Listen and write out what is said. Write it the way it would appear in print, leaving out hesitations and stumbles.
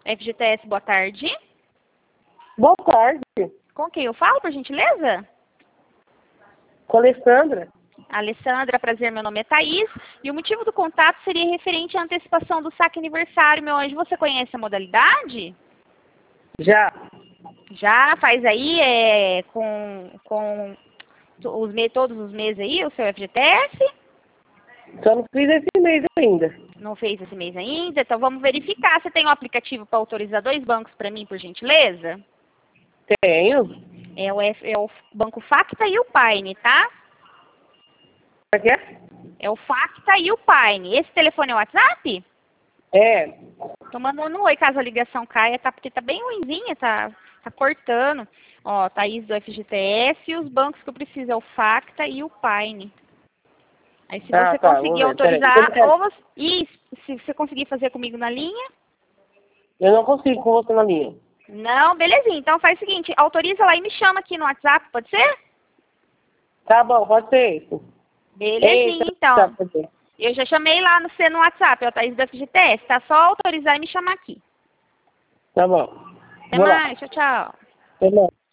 FGTS, boa tarde. Boa tarde. Com quem eu falo, por gentileza? Com a Alessandra. Alessandra, prazer, meu nome é Thaís. E o motivo do contato seria referente à antecipação do saque aniversário, meu anjo. Você conhece a modalidade? Já. Já faz aí com todos os meses aí o seu FGTS? Só não fiz esse mês ainda. Não fez esse mês ainda? Então vamos verificar. Você tem um aplicativo para autorizar 2 bancos para mim, por gentileza? Tenho. É o Banco Facta e o Paine, tá? Como é que é? É o Facta e o Paine. Esse telefone é o WhatsApp? É. Tô mandando um oi caso a ligação caia, tá? Porque tá bem ruinzinha, tá cortando. Ó, Thaís do FGTS e os bancos que eu preciso é o Facta e o Paine. Aí se você Tá, conseguir vamos ver. autorizar, Peraí. ou você, e se você conseguir fazer comigo na linha, Eu não consigo com você na linha. não, belezinha. Então faz o seguinte, autoriza lá e me chama aqui no WhatsApp, pode ser? Tá bom, pode ser isso. Belezinha, Tá, então. pode ser. Eu já chamei lá no WhatsApp, é o Thaís da FGTS, tá? Só autorizar e me chamar aqui. Tá bom. Até Vou lá. mais, tchau, tchau. Até mais.